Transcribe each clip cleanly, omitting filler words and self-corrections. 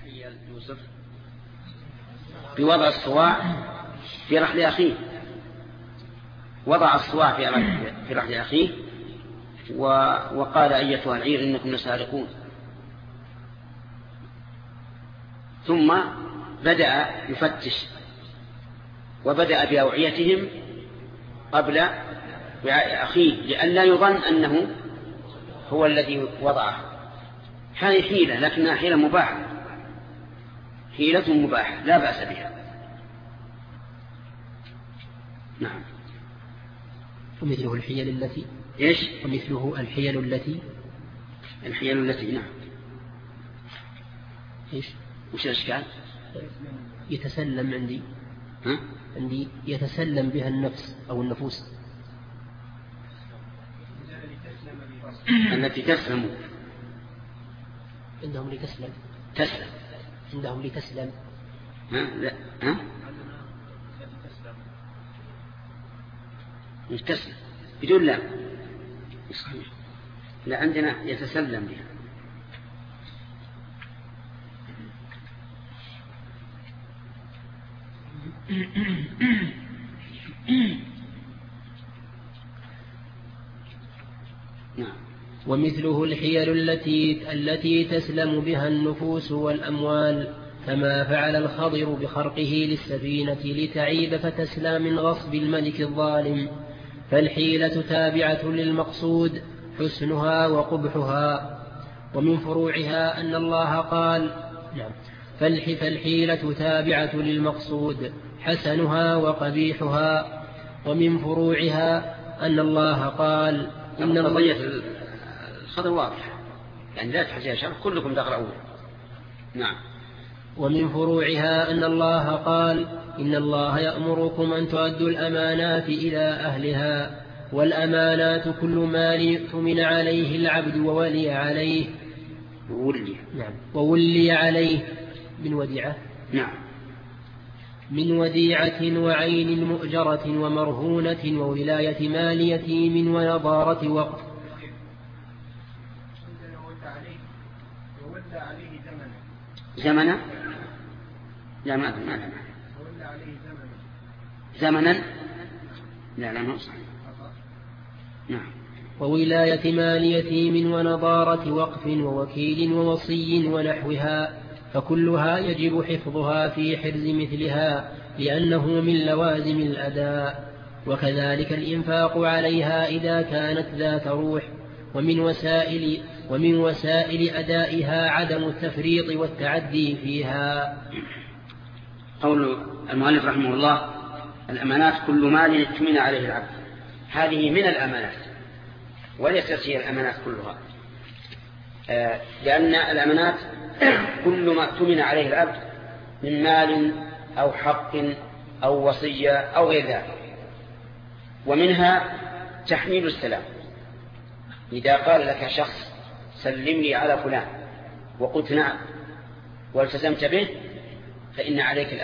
حيل يوسف بوضع الصواع في رحل أخيه، وضع الصواع في رحل أخيه وقال أيتها العير إنكم لسارقون، ثم بدأ يفتش وبدأ بأوعيتهم قبل وعاء أخيه لئلا يظن أنه هو الذي وضعه. هذه حيلة لكنها حيلة مباحة، حيلة مباحة لا بأس بها. نعم. ومثله الحيل التي إيش؟ ومثله الحيل التي نعم. إيش؟ وش الإشكال؟ يتسلم عندي يتسلم بها النفس أو النفوس التي تسلم عندهم لتسلم عندهم لتسلم لا تسلم بدون لا صحيح. لا عندنا يتسلم بها. نعم. ومثله الحيل التي تسلم بها النفوس والأموال، كما فعل الخضر بخرقه للسفينة لتعيب فتسلى من غصب الملك الظالم. فالحيلة تابعة للمقصود حسنها وقبحها. ومن فروعها أن الله قال فالحيلة تابعة للمقصود حسنها وقبيحها. ومن فروعها أن الله قال إن قضية الخضر واضحة، يعني لا تحتاج شرح، كلكم تقرؤون. نعم. ومن فروعها أن الله قال إن الله يأمركم أن تؤدوا الأمانات إلى أهلها، والأمانات كل ما يؤتمن عليه العبد وولي عليه من وديعة من وديعة وعين مؤجرة ومرهونة وولاية مال يتيم ونظارة وقف. زمنا لا ما زمنا لا نصح. نعم. وولاية مال يتيم ونظارة وقف ووكيل ووصي ونحوها، فكلها يجب حفظها في حرز مثلها لأنه من لوازم الأداء. وكذلك الإنفاق عليها إذا كانت ذات روح. ومن وسائل أدائها عدم التفريط والتعدي فيها. قول المؤلف رحمه الله الأمانات كل مال يؤتمن عليه العبد، هذه من الأمانات وليست هي الأمانات كلها، لأن الأمانات كل ما اؤتمن عليه العبد من مال أو حق أو وصية أو غير ذلك. ومنها تحميل السلام، إذا قال لك شخص سلم لي على فلان وقلت نعم والتزمت به فإنه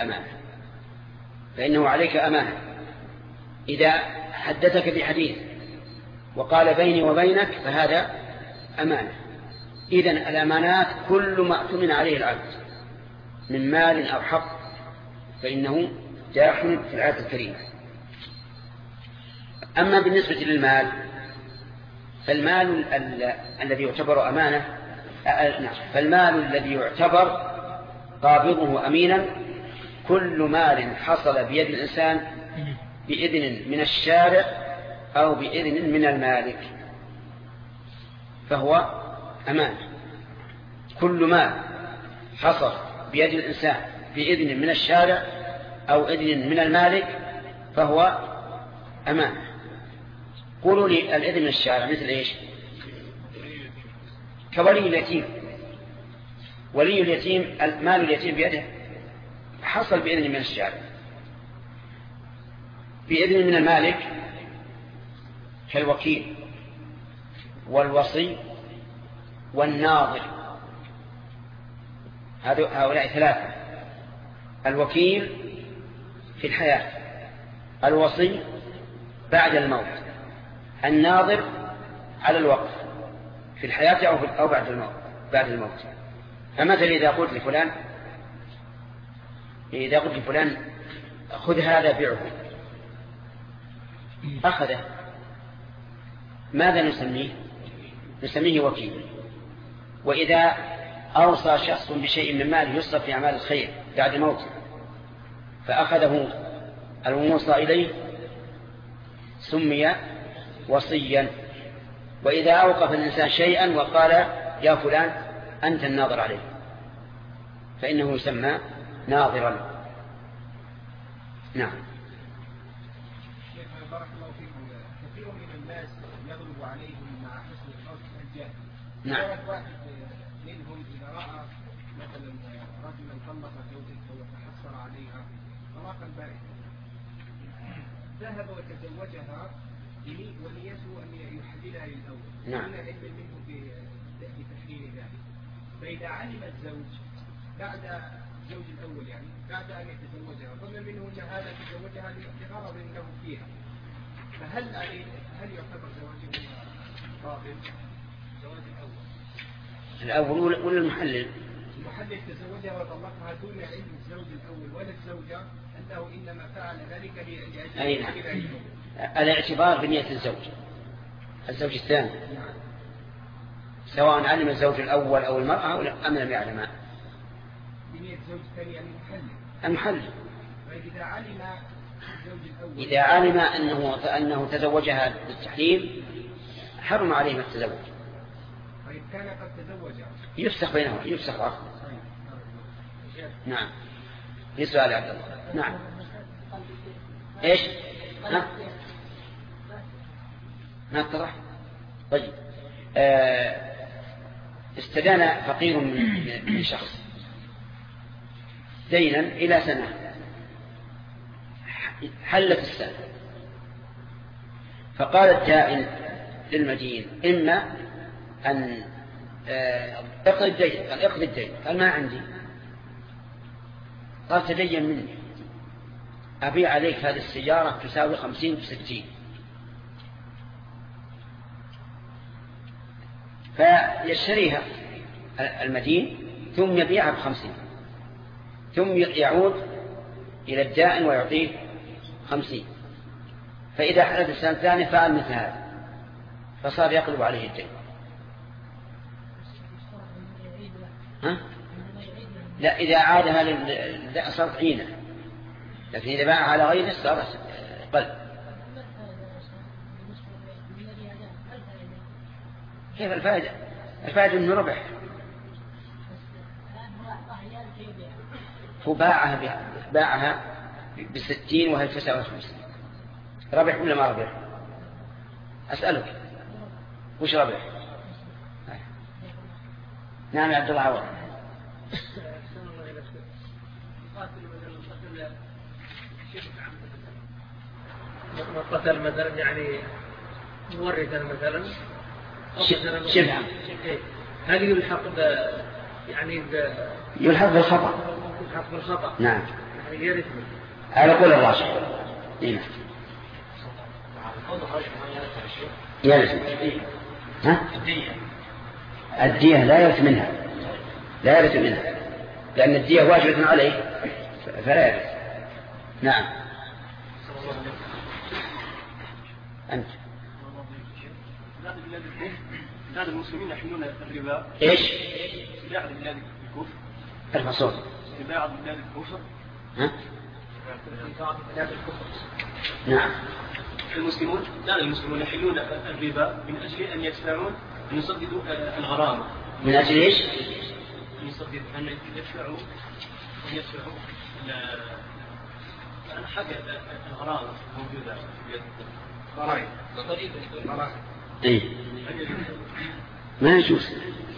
عليك أمانة. إذا حدثك بحديث وقال بيني وبينك فهذا أمانة. إذن الأمانات كل ما اؤتمن عليه العبد من مال أو حق فإنه داخل في الآية الكريمة. أما بالنسبة للمال فالمال الذي يعتبر أمانة فالمال الذي يعتبر قابضه أمينا كل مال حصل بيد الإنسان بإذن من الشارع أو بإذن من المالك فهو أمانة. كل مال حصل بيد الإنسان بإذن من الشارع أو إذن من المالك فهو أمانة. قولوا لي الإذن من الشارع مثل إيش؟ كولي اليتيم. ولي اليتيم مال اليتيم بيده حصل بإذن من الشارع. بإذن من المالك كالوكيل والوصي والناظر، هؤلاء ثلاثة: الوكيل في الحياة، الوصي بعد الموت، الناظر على الوقف في الحياة أو بعد الموت. فمثل إذا قلت لفلان إذا قلت فلان خذ هذا بيعه أخذه، ماذا نسميه؟ نسميه وكيل. وإذا أوصى شخص بشيء من ماله يصرف في أعمال الخير بعد موته فأخذه الموصى إليه سمي وصيا. وإذا أوقف الإنسان شيئا وقال يا فلان أنت الناظر عليه فإنه يسمى ناظرا. نعم. بارك الله فيكم. كثير من الناس يغلب عليهم مع حسن الحظ الجاهل. نعم. واحد منهم إذا رأى مثلا رجلا طلق زوجته وتحسر عليها طلاقا بائنا ذهب وتزوجها ونيته أن يحللها للأول. نعم. هنا علم منه بتحليل ذلك. فإذا علم الزوج بعد الزوج الأول يعني بعد أن يتزوجها ظن منه أن هذا تزوجها لغرض له فيها، فهل يعتبر زواجه باطل؟ زواج الأول ولا المحلل؟ المحلل تزوجها وطلقها دون علم الزوج الأول ولا الزوجة أنه إنما فعل ذلك لأجل أي نعم. الاعتبار بنية الزوج الثاني سواء علم الزوج الأول أو المرأة أم لم يعلم. بنية الزوج الثاني يعني المحلل. فإذا علم الزوج الأول إذا علم أنه تزوجها بالتحليل حرم عليه التزوج. طيب كان قد تزوج يفسخ بينهما، يفسخ عقد. نعم. في سؤال عبد الله. نعم. ايش؟ ما اتضح. طيب استدان فقير من شخص دينا إلى سنة، حلت السنة، فقال الدائن للمدين إما أن اقضي الدين. قال اقضي الدين. قال ما عندي. قال تدين مني، أبيع عليك هذه السيارة تساوي 50 ب60. فيشتريها المدين ثم يبيعها ب50 ثم يعود إلى الدائن ويعطيه 50. فإذا حدث السنة الثانية فعل مثل هذا فصار يقلب عليه الدين. ها؟ لا، إذا عادها صارت عينة، لكن إذا باعها على غيره صار قلب. كيف الفائدة؟ الفائدة أنه ربح. هو باعها ب60 وهي تساوي 50. ربح ولا ما ربح؟ أسألك وش ربح؟ نعم يا عبد الله عوض. قتل مثلا يعني مورثا مثلا شبه هل يلحق يلحق بالخطأ؟ يلحق بالخطأ. نعم. يعني يرث على قول الراجح. نعم. يرث. ها؟ الدية لا يرث منها، لأن الدية واجبة عليه فلا يرث. نعم. أنت. بلاد المسلمين يحملون الربا. إيش؟ في بعض بلاد الكفر. الفصول. في بعض بلاد الكفر. ها؟ في بعض بلاد الكفر. نعم. المسلمون يحملون الربا من أجل أن يدفعون أن يسددوا الغرامة. من أجل إيش؟ أن يدفعوا حاجة الغرامة موجودة إيه؟ ما يجوز.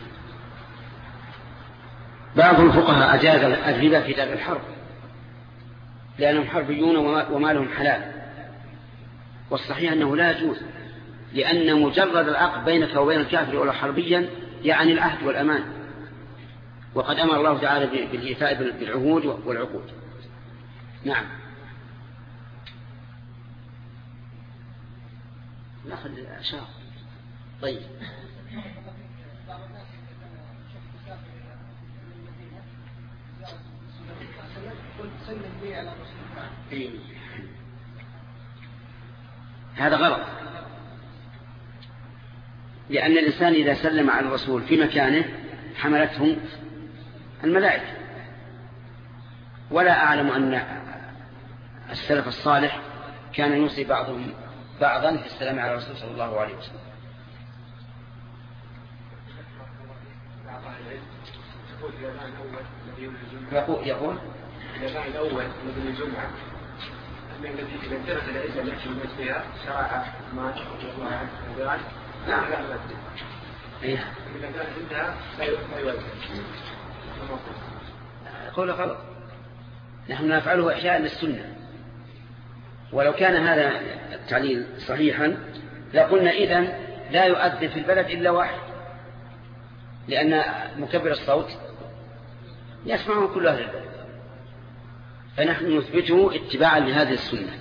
بعض الفقهاء أجاز الربا في دار الحرب لأنهم حربيون ومالهم حلال، والصحيح أنه لا يجوز، لأن مجرد العقد بينك وبين الكافر ولا حربيا يعني العهد والأمان، وقد أمر الله تعالى بالإيفاء بالعهود والعقود. نعم. نأخذ أشياء. طيب. سلم لي على مسلم. هذا غلط، لأن الإنسان إذا سلم على الرسول في مكانه حملته الملائكة. ولا أعلم أن السلف الصالح كان يوصي بعضهم بعضا في السلام على الرسول صلى الله عليه وسلم. يقول الأذان الأول من الجمعة الذي إذا ترك الإنسان يأتي بمثلها شرع ما الله الأذان نعم. لا يؤذن. إذا كان عندها لا يؤذن. قول غلط، نحن نفعله إحياء للسنة. ولو كان هذا التعليل صحيحا لقلنا إذن لا يؤذن في البلد إلا واحد، لأن مكبر الصوت يسمعه كل أهل البلد، فنحن نثبته اتباعا لهذه السنة.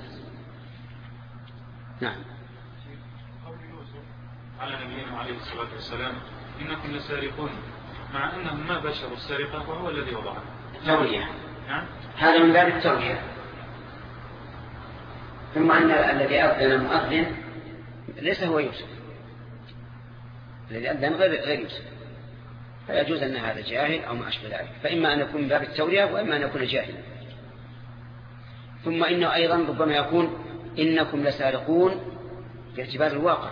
نعم. قول يوسف على نبينا عليه الصلاة والسلام إنكم لسارقون، مع أنهم ما بشروا السرقة وهو الذي وضعها. تورية. نعم. هذا من باب التورية. ثم أن الذي أذن مؤذن ليس هو يوسف، الذي أذن غير يوسف، فيجوز أن هذا جاهل أو ما أشبه ذلك، فإما أن يكون من باب التورية وإما أن يكون جاهلا. ثم إنه أيضا ربما يكون إنكم لسارقون باعتبار الواقع،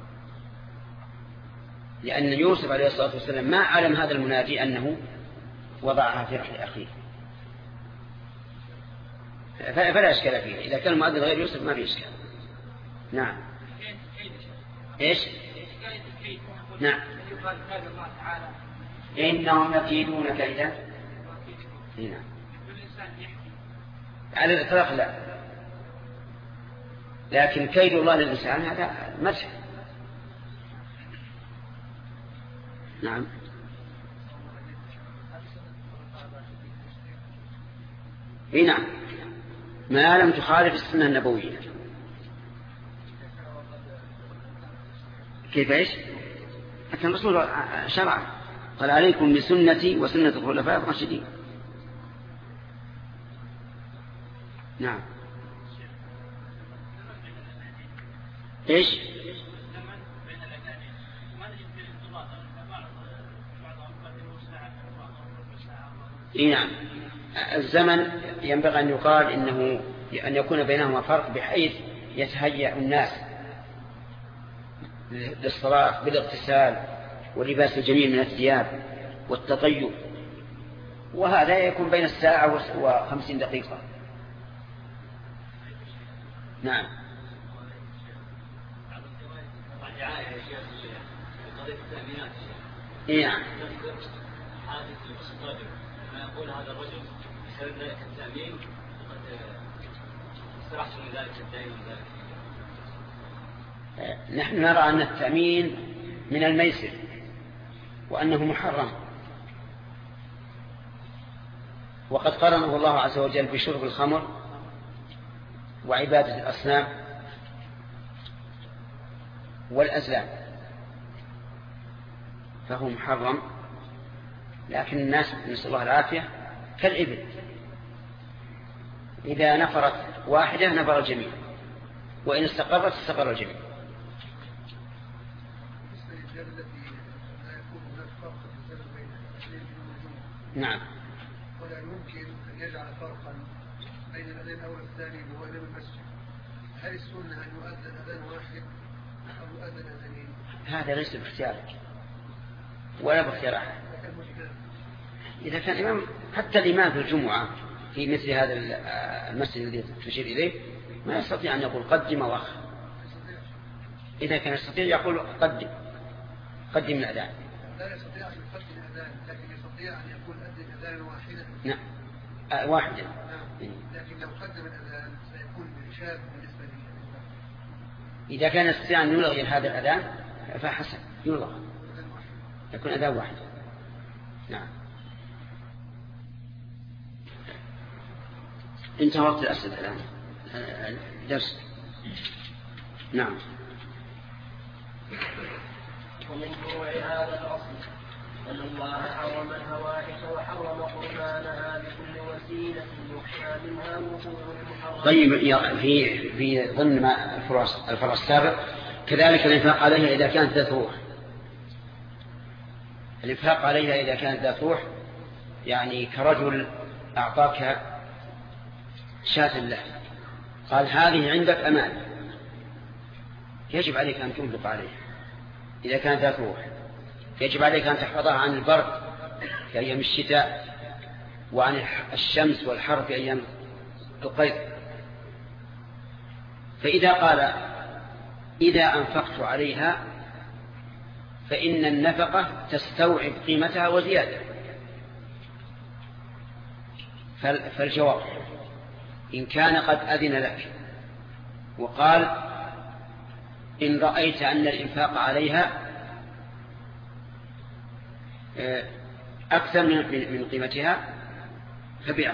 لأن يوسف عليه الصلاة والسلام ما علم هذا المنادي أنه وضعها في رحل أخيه، فلا إشكال فيه. إذا كان المؤذن غير يوسف ما في إشكال. نعم. إيش؟ نعم. إنهم يكيدون كيدا. نعم. على الإطلاق لا، لكن كيد الله للإنسان هذا مدح. نعم. نعم، ما لم تخالف السنة النبوية. كيف إيش؟ لكن الرسول شرع قال عليكم بسنتي وسنة الخلفاء الراشدين. نعم. إيش؟ نعم، الزمن ينبغي أن يقال إنه أن يكون بينهما فرق بحيث يتهيأ الناس للصلاة بالاغتسال ولباس الجميل من الثياب والتطيب، وهذا يكون بين الساعة و50 دقيقة. نعم. نعم. يقول هذا الرجل بسبب ذلك التأمين وقد استرحت من ذلك الدين من ذلك. نحن نرى أن التأمين من الميسر وأنه محرم، وقد قرنه الله عز وجل بشرب الخمر وعبادة الأصنام والأزلام، فهو محرم. لكن الناس نسأل الله العافية كالإبل، إذا نفرت واحدة نفر الجميع، وإن استقرت استقر الجميع. نعم. ولا يمكن أن يجعل فرقا بين الأذان الأول والثاني وهو إمام المسجد. هل السنة أن يؤذن أذان واحد أو يؤذن أذانين؟ هذا ليس باختيارك ولا باختيار أحد. إذا كان إمام، حتى الإمام في الجمعة في مثل هذا المسجد الذي تشير إليه ما يستطيع أن يقول قدم وأخر. إذا كان يستطيع يقول قدم الأذان. لا يستطيع أن يقدم الأذان، لكن يستطيع أن يقول أذن أذان واحدا. نعم، واحدا. نعم. لكن لو قدم الأذان سيكون إرشاد بالنسبة لي. إذا كان يستطيع أن يلغي هذا الأذان فحسن يلغى، يكون أذان واحد. نعم. انتهى وقت الأسئلة الآن الدرس. نعم. ومن فروع هذا الأصل أن الله حرم الفواحش وحرم قربانها بكل وسيلة يخشى منها وقوع المحرم. طيب في ضمن ما الفرع السابق كذلك الإنفاق عليها إذا كانت ذات روح. الإنفاق عليها إذا كانت ذات روح يعني كرجل أعطاك شاة له قال هذه عندك أمان، يجب عليك أن تنفق عليها إذا كانت ذات روح. يجب عليك أن تحفظها عن البرد في أيام الشتاء وعن الشمس والحر في أيام القيد. فإذا قال إذا أنفقت عليها فإن النفقة تستوعب قيمتها وزيادة، فالجواب إن كان قد أذن لك وقال إن رأيت أن الإنفاق عليها أكثر من قيمتها فبيعها،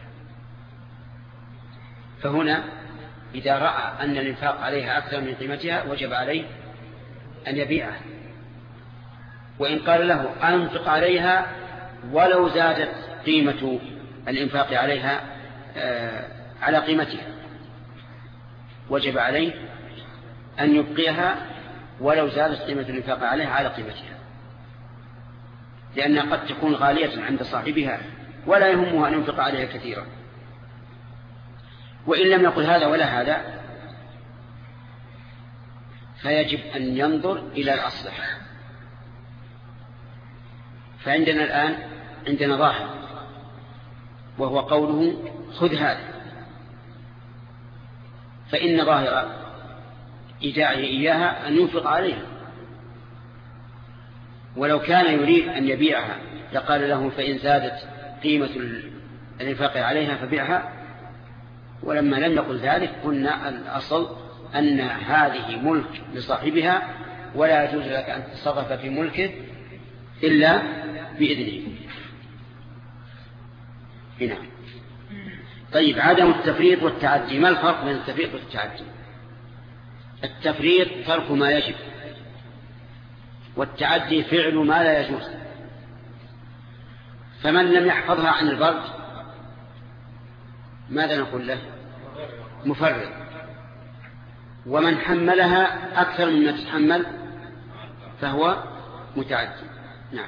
فهنا إذا رأى أن الإنفاق عليها أكثر من قيمتها وجب عليه أن يبيعها. وإن قال له أنفق عليها ولو زادت قيمة الإنفاق عليها على قيمتها وجب عليه أن يبقيها ولو زادت قيمة الإنفاق عليها على قيمتها، لأنها قد تكون غالية عند صاحبها ولا يهمها أن ينفق عليها كثيرا. وإن لم يقل هذا ولا هذا فيجب أن ينظر إلى الأصلح. فعندنا الآن عندنا ظاهر وهو قوله خذ هذا، فإن ظاهر إيداعه إياها أن ينفق عليها، ولو كان يريد أن يبيعها لقال له فإن زادت قيمة الإنفاق عليها فبيعها. ولما لم يقل ذلك قلنا الأصل أن هذه ملك لصاحبها ولا يجوز لك أن تتصرف في ملكه إلا بإذنه. هنا طيب عدم التفريط والتعدي. ما الفرق بين التفريط والتعدي؟ التفريط ترك ما يجب، والتعدي فعل ما لا يجوز. فمن لم يحفظها عن البرد ماذا نقول له؟ مفرط. ومن حملها أكثر مما تتحمل فهو متعدي. نعم.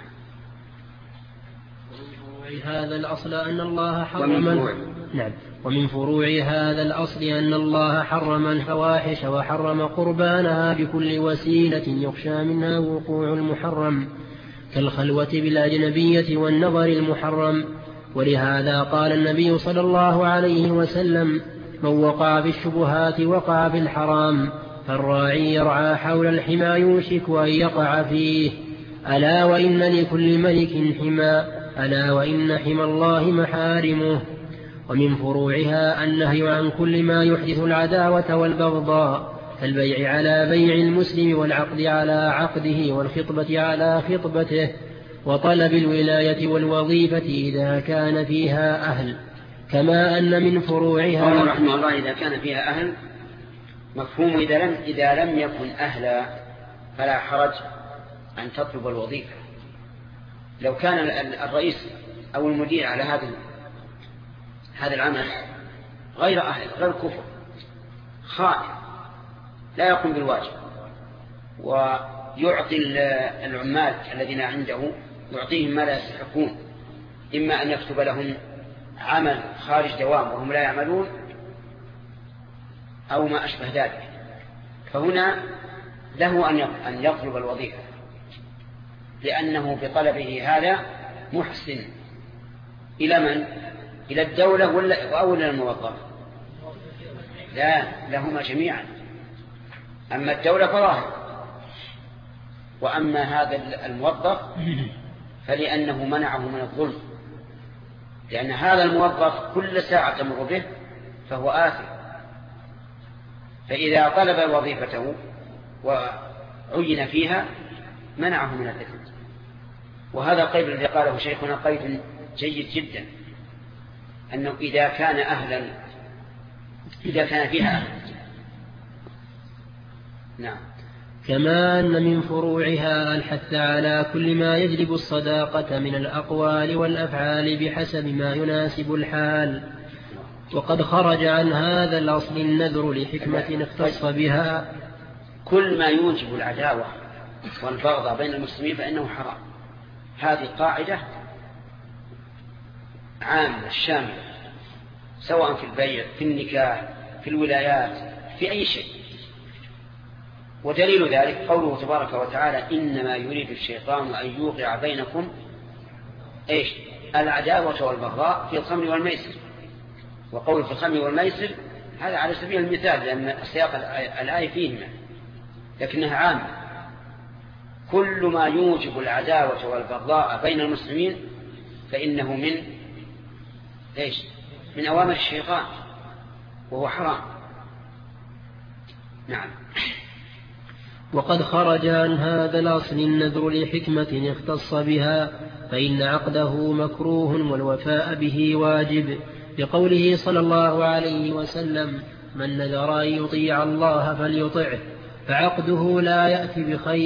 هذا الأصل أن الله حرم ومن فروع هذا الأصل أن الله حرم الفواحش وحرم قربانها بكل وسيلة يخشى منها وقوع المحرم كالخلوة بالأجنبية والنظر المحرم. ولهذا قال النبي صلى الله عليه وسلم من وقع في الشبهات وقع في الحرام، فالراعي يرعى حول الحمى يوشك أن يقع فيه. ألا وإن لكل ملك حمى، ألا وإن حمى الله محارمه. ومن فروعها النهي عن كل ما يحدث العداوة والبغضاء كالبيع على بيع المسلم والعقد على عقده والخطبة على خطبته وطلب الولاية والوظيفة إذا كان فيها أهل. كما أن من فروعها قال رحمه الله إذا كان فيها أهل مفهوم إذا لم يكن أهلا فلا حرج أن تطلب الوظيفة. لو كان الرئيس أو المدير على هذا العمل غير أهل، غير كفر، خائن لا يقوم بالواجب، ويعطي العمال الذين عنده يعطيهم ما لا يستحقون، إما أن يكتب لهم عمل خارج دوام وهم لا يعملون أو ما أشبه ذلك، فهنا له أن يطلب الوظيفة، لأنه بطلبه هذا محسن. إلى من؟ إلى الدولة أو إلى الموظف؟ لا، لهما جميعا. أما الدولة فظاهر، وأما هذا الموظف فلأنه منعه من الظلم، لأن هذا الموظف كل ساعة تمر به فهو آثم، فإذا طلب وظيفته وعين فيها منعه من الإثم. وهذا القيد الذي قاله شيخنا قيد جيد جدا، أنه إذا كان فيها أهل. نعم. كما أن من فروعها الحث على كل ما يجلب الصداقة من الأقوال والأفعال بحسب ما يناسب الحال. وقد خرج عن هذا الأصل النذر لحكمة اختص بها. كل ما يوجب العداوة والبغض بين المسلمين فإنه حرام. هذه قاعدة عامة شاملة، سواء في البيع، في النكاح، في الولايات، في أي شيء. ودليل ذلك قوله تبارك وتعالى: إنما يريد الشيطان أن يوقع بينكم العداوة والبغضاء في الخمر والميسر. وقوله في الخمر والميسر هذا على سبيل المثال، لأن سياق الآية فيهما، لكنها عامة. كل ما يوجب العداوة والبغضاء بين المسلمين فإنه من أوامر الشيطان، وهو حرام. نعم. وقد خرج عن هذا الأصل النذر لحكمة اختص بها، فإن عقده مكروه والوفاء به واجب، لقوله صلى الله عليه وسلم: من نذر أن يطيع الله فليطعه، فعقده لا يأتي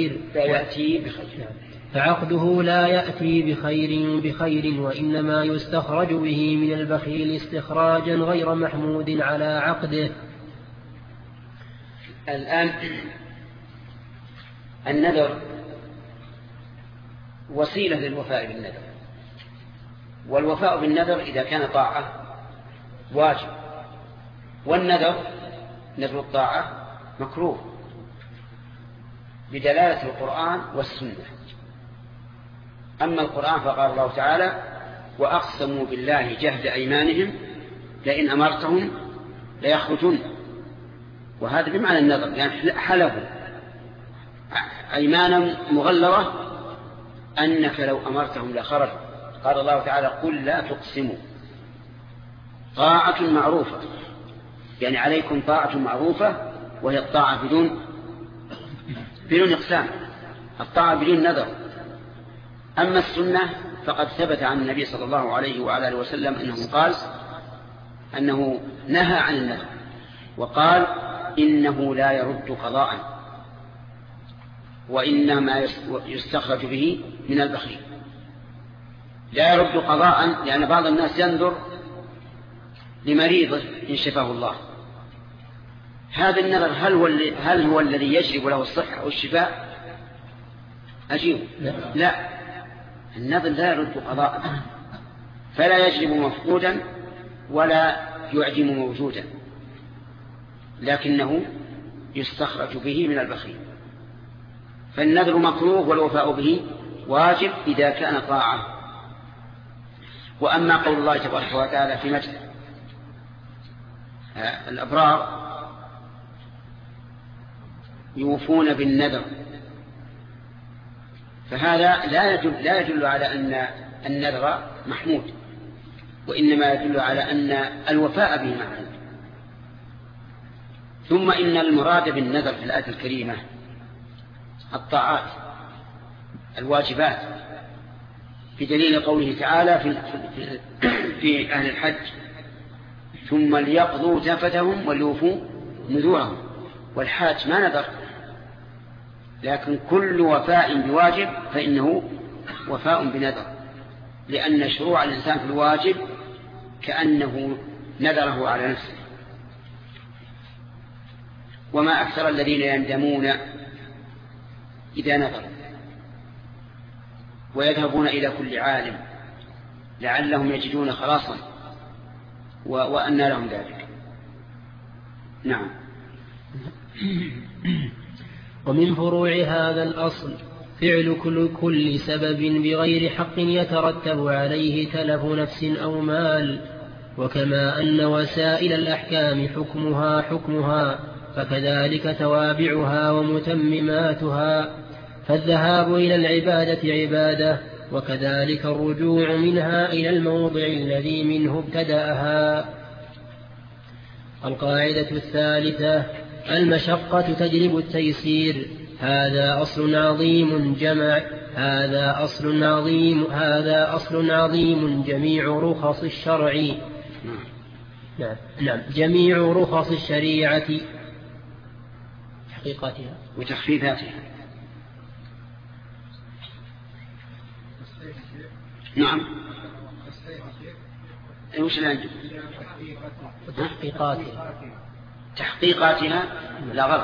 بخير وإنما يستخرج به من البخيل استخراجا غير محمود على عقده. الآن النذر وسيلة للوفاء بالنذر، والوفاء بالنذر إذا كان طاعة واجب، والنذر نذر الطاعة مكروه بدلالة القرآن والسنة. أما القرآن فقال الله تعالى: وأقسموا بالله جهد أيمانهم لئن أمرتهم ليخرجون. وهذا بمعنى النذر، يعني حلفوا أيمانا مغلظة أنك لو أمرتهم لخرجوا. قال الله تعالى: قل لا تقسموا، طاعة معروفة، يعني عليكم طاعة معروفة، وهي الطاعة بدون إقسام، الطاعة بدون نذر. أما السنة فقد ثبت عن النبي صلى الله عليه وعلى آله وسلم أنه قال أنه نهى عن النذر، وقال: إنه لا يرد قضاء، وإنما يستخرج به من البخيل. لا يرد قضاء لأن بعض الناس ينذر لمريضه إن شفاه الله. هذا النذر هل هو الذي يجلب له الصحة والشفاء؟ أجيب: لا، النذر لا يرد قضاء، فلا يجلب مفقودا ولا يعدم موجودا، لكنه يستخرج به من البخيل. فالنذر مكروه والوفاء به واجب إذا كان طاعة. وأما قول الله تبارك وتعالى في مدح الأبرار: يوفون بالنذر، فهذا لا يدل على أن النذر محمود، وإنما يدل على أن الوفاء به محمود. ثم إن المراد بالنذر في الآية الكريمة الطاعات الواجبات، بدليل قوله تعالى في أهل الحج: ثم ليقضوا تفتهم وليوفوا نذورهم. والحاج ما نذر، لكن كل وفاء بواجب فإنه وفاء بنذر، لأن شروع الإنسان في الواجب كأنه نذره على نفسه. وما أكثر الذين يندمون إذا نذروا ويذهبون إلى كل عالم لعلهم يجدون خلاصا، وأن لهم ذلك. نعم. ومن فروع هذا الأصل فعل كل سبب بغير حق يترتب عليه تلف نفس أو مال. وكما أن وسائل الأحكام حكمها فكذلك توابعها ومتمماتها، فالذهاب إلى العبادة عبادة، وكذلك الرجوع منها إلى الموضع الذي منه ابتدأها. القاعدة الثالثة: المشقة تجلب التيسير. هذا أصل عظيم جميع رخص الشرع. نعم، جميع رخص الشريعة حقيقتها وتخفيفاتها. وش اللي عندك؟ تحقيقاتها لا غلط.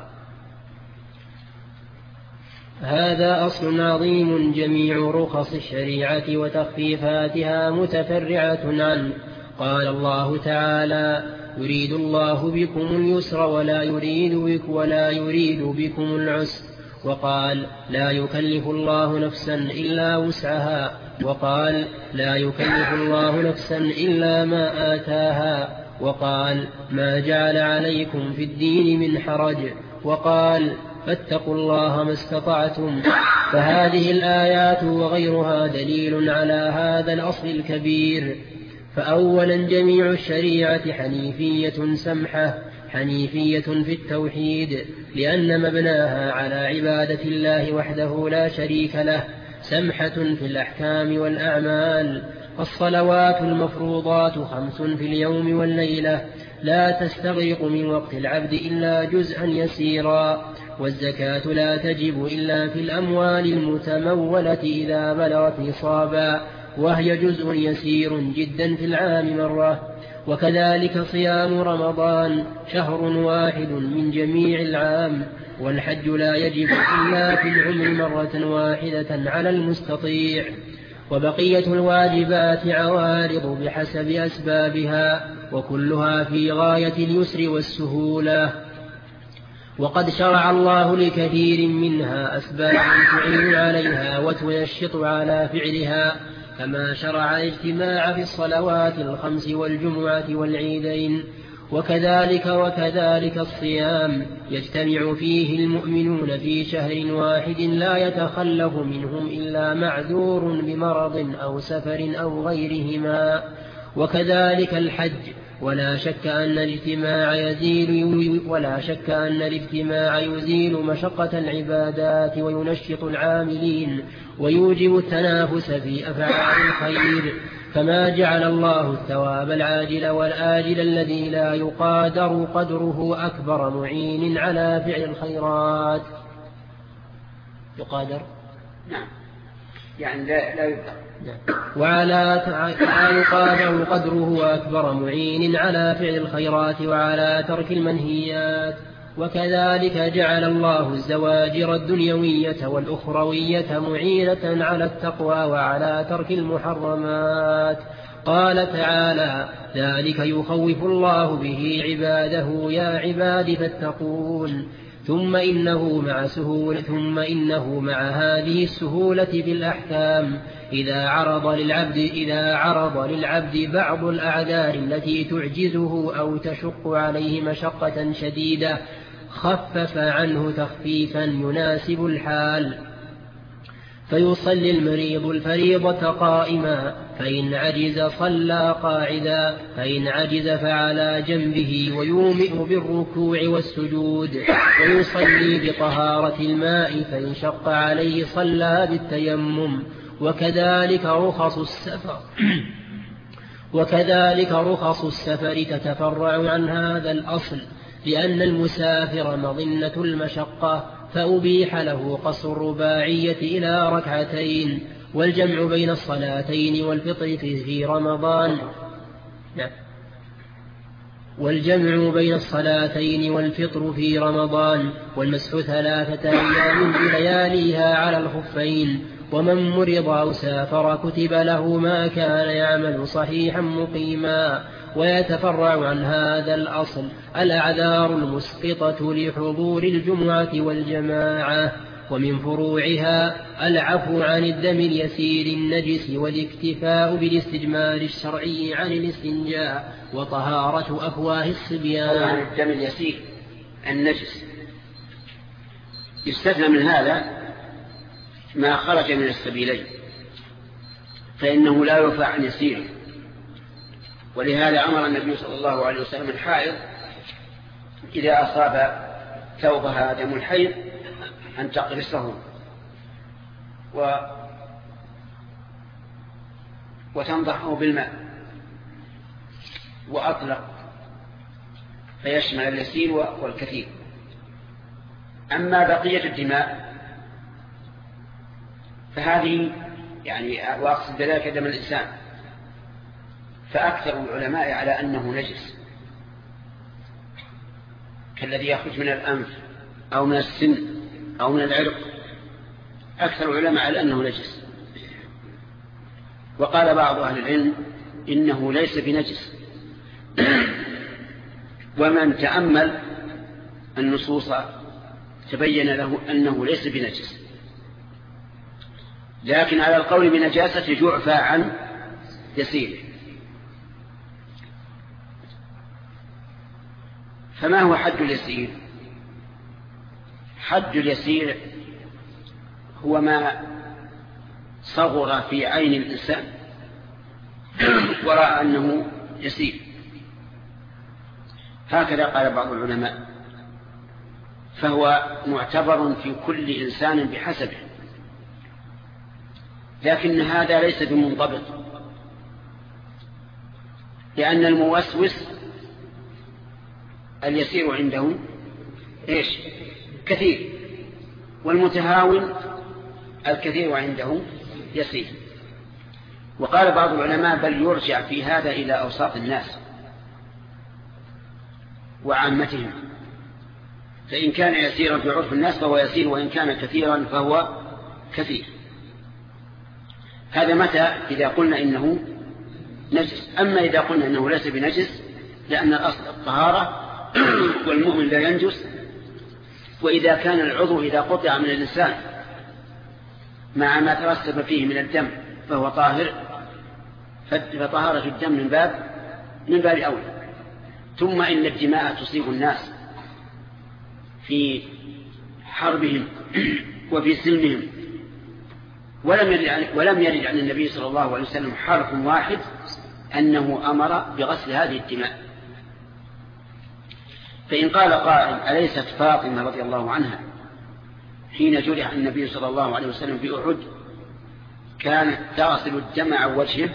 هذا أصل عظيم جميع رخص الشريعة وتخفيفاتها متفرعة عنه. قال الله تعالى: يريد الله بكم اليسر ولا يريد بكم العسر. وقال: لا يكلف الله نفسا إلا وسعها. وقال: لا يكلف الله نفسا إلا ما آتاها. وقال: ما جعل عليكم في الدين من حرج. وقال: فاتقوا الله ما استطعتم. فهذه الآيات وغيرها دليل على هذا الأصل الكبير. فأولا جميع الشريعة حنيفية سمحة، حنيفية في التوحيد، لأن مبناها على عبادة الله وحده لا شريك له، سمحة في الأحكام والأعمال. الصلوات المفروضات 5 في اليوم والليلة لا تستغرق من وقت العبد إلا جزءا يسيرا. والزكاة لا تجب إلا في الأموال المتمولة إذا بلغت نصابا، وهي جزء يسير جدا في العام مرة. وكذلك صيام رمضان شهر واحد من جميع العام. والحج لا يجب إلا في العمر مرة واحدة على المستطيع. وبقية الواجبات عوارض بحسب أسبابها، وكلها في غاية اليسر والسهولة. وقد شرع الله لكثير منها أسبابا تعين عليها وتنشط على فعلها، كما شرع الاجتماع في الصلوات 5 والجمعة والعيدين. وكذلك الصيام يجتمع فيه المؤمنون في شهر واحد لا يتخلف منهم إلا معذور بمرض أو سفر أو غيرهما. وكذلك الحج، ولا شك أن الاجتماع يزيل مشقة العبادات وينشط العاملين ويوجب التنافس في أفعال الخير، كما جعل الله الثواب العاجل والآجل الذي لا يقادر قدره أكبر معين على فعل الخيرات. يقادر؟ نعم، يعني لا يقدر. وعلى لا يقادر قدره أكبر معين على فعل الخيرات وعلى ترك المنهيات. وكذلك جعل الله الزواجر الدنيوية والأخروية معينة على التقوى وعلى ترك المحرمات. قال تعالى: ذلك يخوف الله به عباده يا عباد فاتقون. ثم إنه مع هذه السهولة في الأحكام إذا عرض للعبد بعض الأعذار التي تعجزه أو تشق عليه مشقة شديدة خفف عنه تخفيفا يناسب الحال، فيصلي المريض الفريضة قائما، فإن عجز صلى قاعدا، فإن عجز فعلى جنبه ويومئ بالركوع والسجود، ويصلي بطهارة الماء، فإن شق عليه صلى بالتيمم. وكذلك رخص السفر تتفرع عن هذا الأصل، لأن المسافر مظنة المشقة، فأبيح له قصر الرباعية إلى 2 والجمع بين الصلاتين والفطر في رمضان والفطر في رمضان، والمسح 3 أيام بلياليها على الخفين. ومن مرض أو سافر كتب له ما كان يعمل صحيحا مقيما. ويتفرع عن هذا الأصل الأعذار المسقطة لحضور الجمعة والجماعة، ومن فروعها العفو عن الدم اليسير النجس والاكتفاء بالاستجمار الشرعي عن الاستنجاء وطهارة أفواه الصبيان. عن الدم اليسير النجس يستثنى من هذا ما خرج من السبيلين، فإنه لا يرفع عن يسيره. ولهذا أمر النبي صلى الله عليه وسلم الحائض إذا أصاب ثوبها دم الحيض أن تقرصه وتنضحه بالماء وأطلق، فيشمل اليسير والكثير. أما بقية الدماء فهذه يعني وأقصد ذلك دم الإنسان، فأكثر العلماء على أنه نجس، كالذي يخرج من الأنف أو من السن أو من العرق، أكثر العلماء على أنه نجس. وقال بعض أهل العلم إنه ليس بنجس، ومن تأمل النصوص تبين له أنه ليس بنجس، لكن على القول بنجاسة يعفى عن يسير. فما هو حد اليسير؟ حد اليسير هو ما صغر في عين الإنسان ورأى أنه يسير، هكذا قال بعض العلماء، فهو معتبر في كل إنسان بحسبه، لكن هذا ليس بمنضبط، لأن الموسوس اليسير عنده إيش؟ كثير، والمتهاون الكثير عنده يسير. وقال بعض العلماء بل يرجع في هذا إلى أوساط الناس وعامتهم، فإن كان يسيرا في عرف الناس فهو يسير، وإن كان كثيرا فهو كثير. هذا متى إذا قلنا إنه نجس. أما إذا قلنا إنه ليس بنجس لأن الأصل الطهارة والمؤمن لا ينجس، وإذا كان العضو إذا قطع من الإنسان مع ما ترسب فيه من الدم فهو طاهر، فطهارة الدم من باب أولى. ثم إن الدماء تصيب الناس في حربهم وفي سلمهم، ولم يرد عن النبي صلى الله عليه وسلم حرف واحد أنه أمر بغسل هذه الدماء. فإن قال قائل أليست فاطمة رضي الله عنها حين جرح النبي صلى الله عليه وسلم في أحد كانت تغسل الدم عن وجهه؟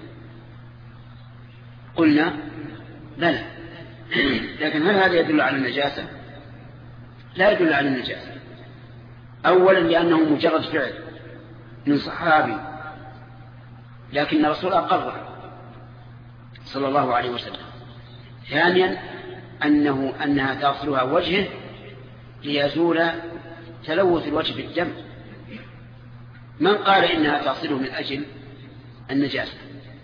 قلنا بلى، لكن هل هذا يدل على النجاسة؟ لا يدل على النجاسة. أولا لأنه مجرد فعل من صحابي، لكن الرسول أقر صلى الله عليه وسلم. ثانيا أنها تغسلها وجهه ليزول تلوث الوجه بالدم. من قال إنها تغسله من أجل النجاسة؟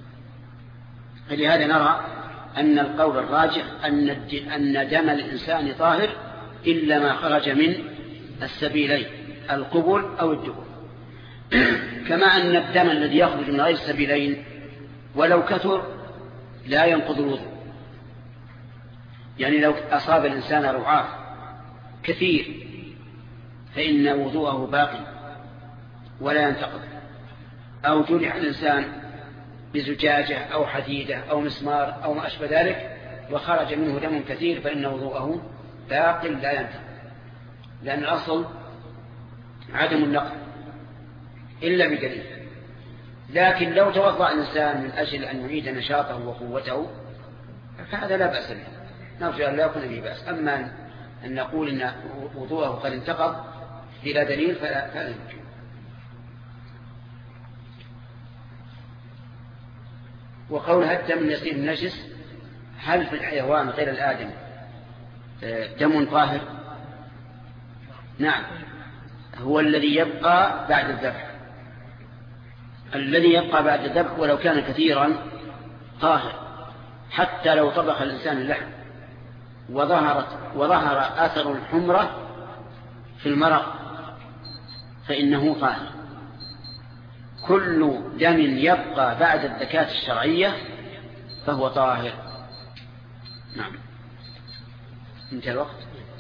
فلهذا نرى أن القول الراجح أن دم الإنسان طاهر إلا ما خرج من السبيلين القبل أو الدبر، كما أن الدم الذي يخرج من غير السبيلين ولو كثر لا ينقض الوضوء. يعني لو أصاب الإنسان رعاف كثير فإن وضوءه باقي ولا ينتقض، أو جرح الإنسان بزجاجة أو حديدة أو مسمار أو ما أشبه ذلك وخرج منه دم كثير فإن وضوءه باق لا ينتقض، لأن الأصل عدم النقض إلا بدليل. لكن لو توضأ الإنسان من أجل أن يعيد نشاطه وقوته فهذا لا بأس به، نرجو أن لا يكون به بأس. أما أن نقول إن وضوءه قد انتقض بلا دليل فلا يمكن. وقول الدم يصير نجس، هل في الحيوان غير الآدم دم طاهر؟ نعم، هو الذي يبقى بعد الذبح. الذي يبقى بعد الذبح ولو كان كثيرا طاهر، حتى لو طبخ الإنسان اللحم وظهر أثر الحمرة في المرق فإنه طاهر. كل دم يبقى بعد الزكاة الشرعية فهو طاهر. نعم، انتهى الوقت.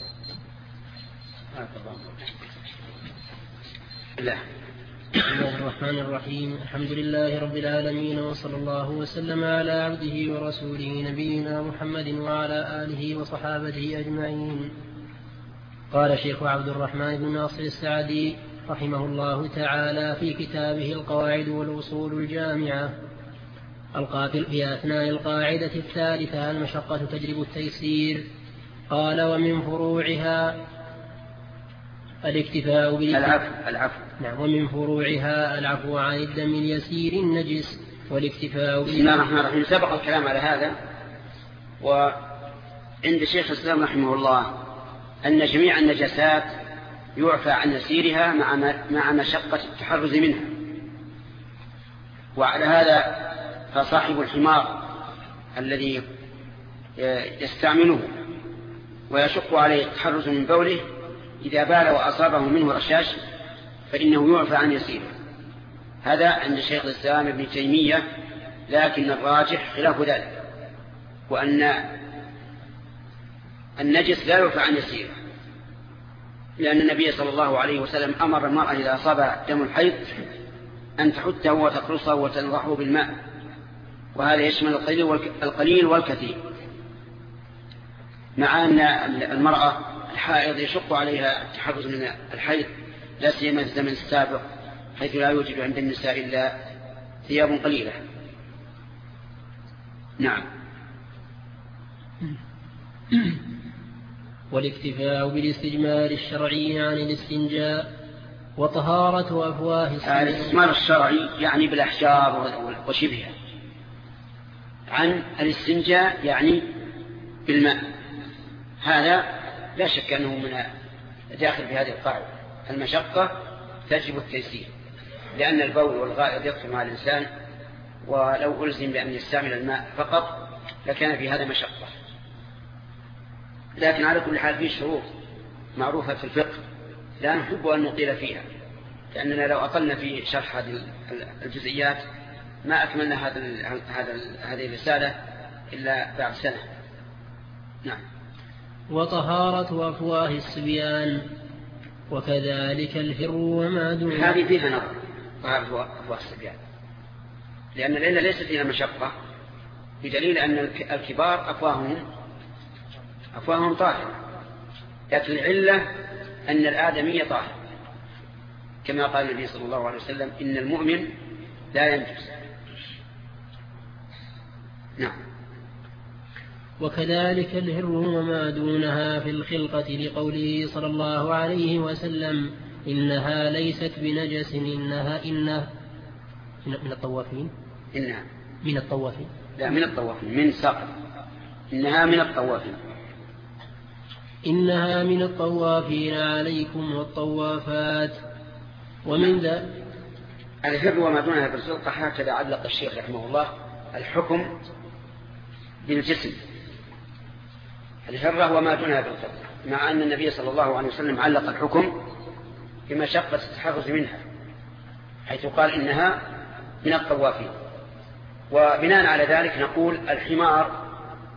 لا. بسم الله الرحمن الرحيم. الحمد لله رب العالمين، وصلى الله وسلم على عبده ورسوله نبينا محمد وعلى آله وصحابته أجمعين. قال شيخ عبد الرحمن بن ناصر السعدي رحمه الله تعالى في كتابه القواعد والأصول الجامعة القاتل في أثناء القاعدة الثالثة المشقة تجلب التيسير، قال ومن فروعها الاكتفاء العفو. نعم، ومن فروعها العفو عن الدم اليسير النجس والاكتفاء بسم الله الرحمن الرحيم. سبق الكلام على هذا، وعند شيخ الإسلام رحمه الله أن جميع النجاسات يعفى عن يسيرها مع مشقة التحرز منها. وعلى هذا فصاحب الحمار الذي يستعمله ويشق عليه التحرز من بوله إذا بال وأصابه منه رشاش فإنه يعفى عن يسيره. هذا عند شيخ الإسلام ابن تيمية، لكن الراجح خلاف ذلك، وأن النجس لا يعفى عن يسيره، لأن النبي صلى الله عليه وسلم أمر المرأة إذا أصاب دم الحيض أن تحته وتقرصه وتنضحه بالماء، وهذا يشمل القليل والكثير، مع أن المرأة الحائض يشق عليها التحرز من الحيض، لا سيما في الزمن السابق حيث لا يوجد عند النساء إلا ثياب قليلة. نعم. والاكتفاء بالاستجمار الشرعي عن الاستنجاء وطهارة أفواه السنان. الاستجمار الشرعي يعني بالأحجار وشبهها، عن الاستنجاء يعني بالماء. هذا لا شك أنه من داخل في هذه القاعدة، المشقة تجب التيسير، لأن البول والغائط يدخل مع الإنسان، ولو ألزم بأن يستعمل الماء فقط لكان في هذا مشقة. لكن على كل حال فيه شروط معروفة في الفقه لا نحب أن نطيل فيها، لأننا لو أطلنا في شرح هذه الجزئيات ما أكملنا هذه الرسالة إلا بعد سنة. نعم. وطهارة أفواه الصبيان وكذلك الهر وما دون. هذه فيها نظر، طهارة أفواه الصبيان، لأن العلة ليست فيها مشقة، بدليل أن الكبار أفواههم طاهرة، لكن العلة أن الآدمية طاهر، كما قال النبي صلى الله عليه وسلم إن المؤمن لا ينجس. نعم. وكذلك الهر وما دونها في الخلقة، لقوله صلى الله عليه وسلم إنها ليست بنجس إنها من الطوافين. إنها من الطوافين، لا من الطوافين، من سقط. إنها من الطوافين، إنها من الطوافين عليكم والطوافات. ومن ذا الهر وما دونها في الخلقة، هكذا علق الشيخ رحمه الله الحكم بالجسم، الهرة وما دونها في الخلقة، مع أن النبي صلى الله عليه وسلم علق الحكم بمشقة التحرز منها، حيث قال إنها من الطوافين. وبناء على ذلك نقول الحمار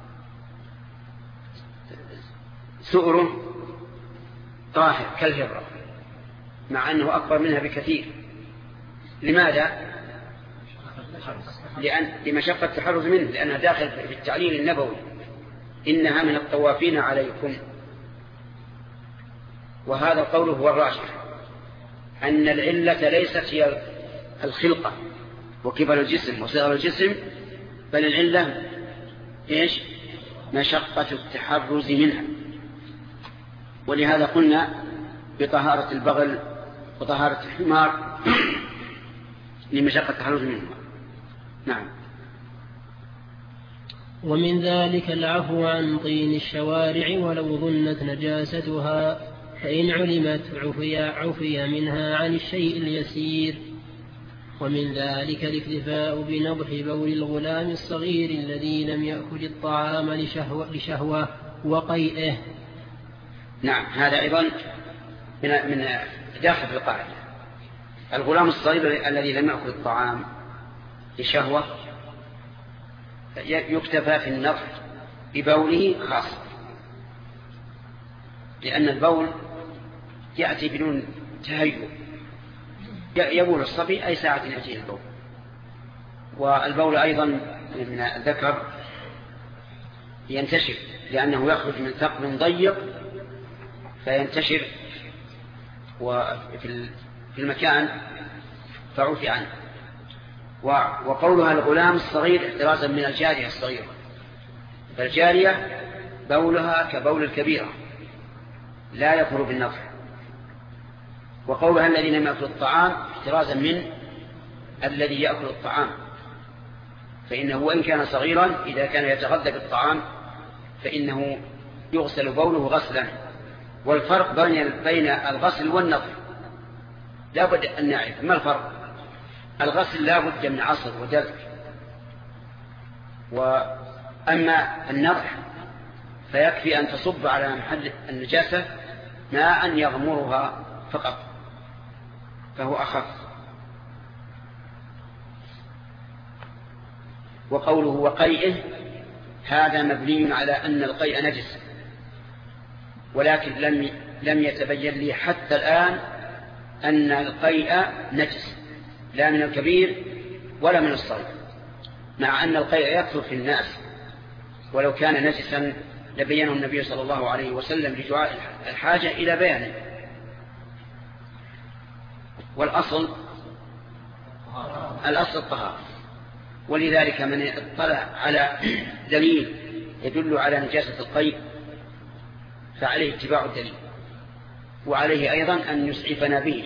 سؤره طاهر كالهرة، مع أنه أكبر منها بكثير. لماذا؟ لمشقة التحرز منه، لأنها داخل في التعليل النبوي إنها من الطوافين عليكم. وهذا القول هو الراجح، أن العلة ليست هي الخلقة وكبر الجسم وصغر الجسم، بل العلة إيش؟ مشقة التحرز منها. ولهذا قلنا بطهارة البغل وطهارة الحمار لمشقة التحرز منها. نعم. ومن ذلك العفو عن طين الشوارع ولو ظنت نجاستها، فإن علمت عفي منها عن الشيء اليسير. ومن ذلك الاكتفاء بنضح بول الغلام الصغير الذي لم يأكل الطعام لشهوة وقيئه. نعم، هذا أيضا من داخل في القاعدة. الغلام الصغير الذي لم يأكل الطعام لشهوة يكتفى في النضح ببوله خاصة، لأن البول يأتي بدون تهيؤ، يبول الصبي أي ساعة يأتيه البول. والبول أيضا من الذكر ينتشر، لأنه يخرج من ثقب ضيق فينتشر وفي المكان فعفي عنه. وقولها الغلام الصغير احترازا من الجارية الصغيرة، فالجارية بولها كبول الكبيرة لا يكفر بالنضح. وقولها الذي لم يأكل الطعام احترازا من الذي يأكل الطعام، فإنه وإن كان صغيرا إذا كان يتغذى بالطعام فإنه يغسل بوله غسلا. والفرق بين الغسل والنظف لا بد أن نعرف ما الفرق. الغسل لا بد من عصر ودلك، وأما النضح فيكفي أن تصب على محل النجاسة ماء يغمرها فقط، فهو أخف. وقوله وقيئه هذا مبني على أن القيء نجس، ولكن لم يتبين لي حتى الآن أن القيء نجس، لا من الكبير ولا من الصغير، مع أن القيء يكثر في الناس، ولو كان نجسا لبينه النبي صلى الله عليه وسلم لدعاء الحاجة إلى بيانه. والأصل الطهارة، ولذلك من اطلع على دليل يدل على نجاسة القيء فعليه اتباع الدليل، وعليه أيضا أن يسعفنا به،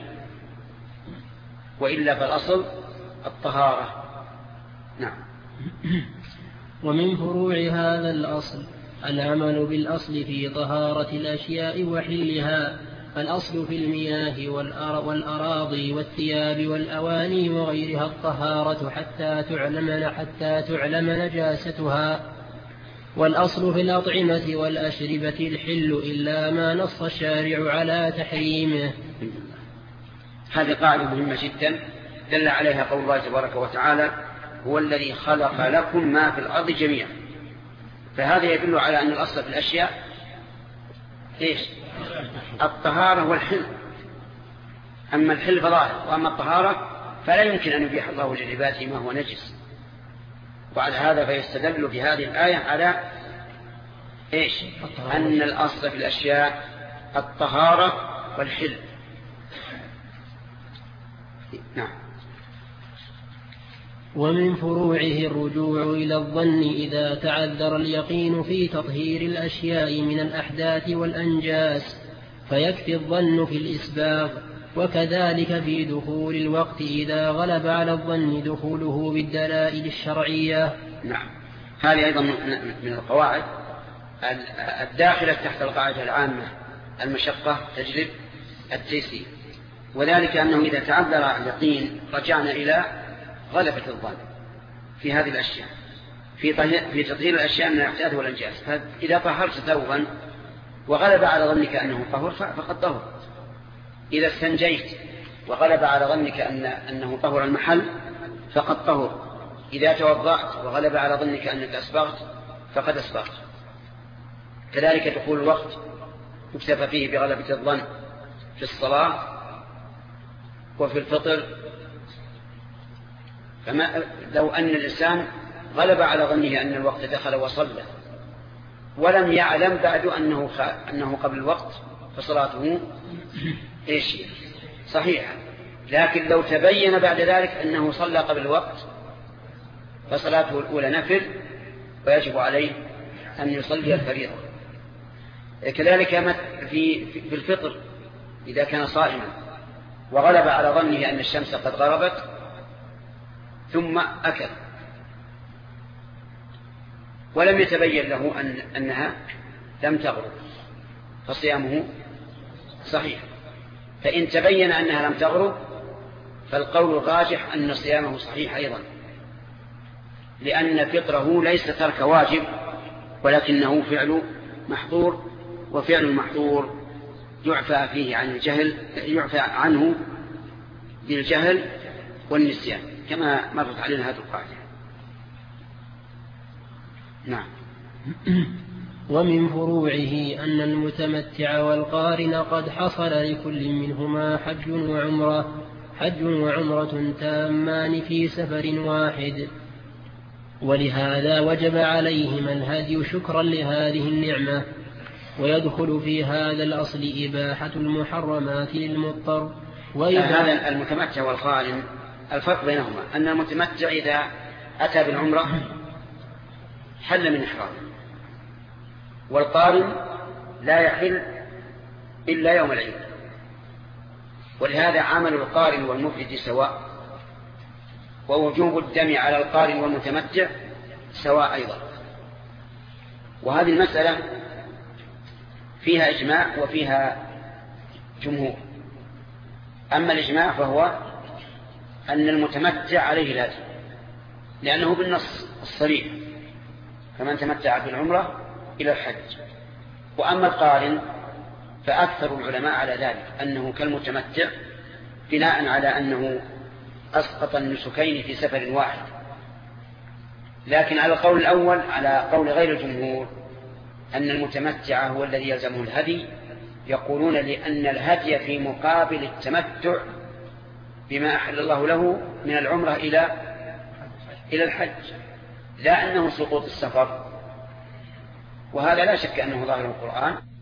وإلا فالأصل الطهارة. نعم. ومن فروع هذا الأصل العمل بالأصل في طهارة الأشياء وحلها. فالأصل في المياه والأراضي والثياب والأواني وغيرها الطهارة حتى تعلم نجاستها. والأصل في الأطعمة والأشربة الحل إلا ما نص الشارع على تحريمه. هذه قاعدة مهمة جدا دل عليها قول الله تبارك وتعالى هو الذي خلق لكم ما في الأرض جميعا. فهذا يدل على أن الأصل في الأشياء إيش؟ الطهارة والحل. أما الحل فظاهر، وأما الطهارة فلا يمكن أن يبيح الله لعباده ما هو نجس. وعلى هذا فيستدل في هذه الآية على إيش؟ أن الأصل في الأشياء الطهارة والحل. نعم. ومن فروعه الرجوع إلى الظن إذا تعذر اليقين في تطهير الأشياء من الأحداث والأنجاس، فيكفي الظن في الإسباغ. وكذلك في دخول الوقت إذا غلب على الظن دخوله بالدلائل الشرعية. نعم. هذه أيضا من القواعد الداخلة تحت القاعدة العامة المشقة تجلب التيسير، وذلك أنه إذا تعذر اليقين رجعنا إلى غلبة الظن في هذه الأشياء، في تطهير الأشياء من الأحداث والأنجاس. فإذا طهرت ثوبا وغلب على ظنك أنه طهر فقد طهر. إذا استنجيت وغلب على ظنك أنه طهر المحل فقد طهر. إذا توضأت وغلب على ظنك أنك أسبغت فقد أسبغت. كذلك دخول الوقت يكتفى فيه بغلبة الظن في الصلاة وفي الفطر. فما لو أن الإنسان غلب على ظنه أن الوقت دخل وصلى ولم يعلم بعد أنه قبل الوقت فصلاته إيش؟ صحيحة. لكن لو تبين بعد ذلك أنه صلى قبل الوقت فصلاته الأولى نفل ويجب عليه أن يصلي الفريضة. كذلك في الفطر إذا كان صائما وغلب على ظنه أن الشمس قد غربت ثم أكل ولم يتبين له أنها لم تغرب فصيامه صحيح. فإن تبين أنها لم تغرب فالقول الراجح أن صيامه صحيح أيضا، لأن فطره ليس ترك واجب ولكنه فعل محظور، وفعل المحظور يعفى فيه عن الجهل، يعفى عنه بالجهل والنسيان كما مرت علينا هذه القاعدة. نعم. ومن فروعه أن المتمتع والقارن قد حصل لكل منهما حج وعمرة تامان في سفر واحد، ولهذا وجب عليهما الهدي شكرا لهذه النعمة. ويدخل في هذا الأصل إباحة المحرمات للمضطر. هذا المتمتع والقارن الفرق بينهما أن المتمتع إذا أتى بالعمرة حل من إحرامه، والقارن لا يحل إلا يوم العيد. ولهذا عمل القارن والمفرد سواء، ووجوب الدم على القارن والمتمتع سواء أيضا. وهذه المسألة فيها إجماع وفيها جمهور. أما الإجماع فهو أن المتمتع عليه الهدي لأنه بالنص الصريح فمن تمتع بالعمرة إلى الحج. وأما القارن فأكثر العلماء على ذلك أنه كالمتمتع بناء على أنه أسقط النسكين في سفر واحد. لكن على القول الأول على قول غير الجمهور أن المتمتع هو الذي يلزمه الهدي، يقولون لأن الهدي في مقابل التمتع بما أحل الله له من العمرة إلى الحج، لا أنه سقوط السفر. وهذا لا شك أنه ظاهر القرآن.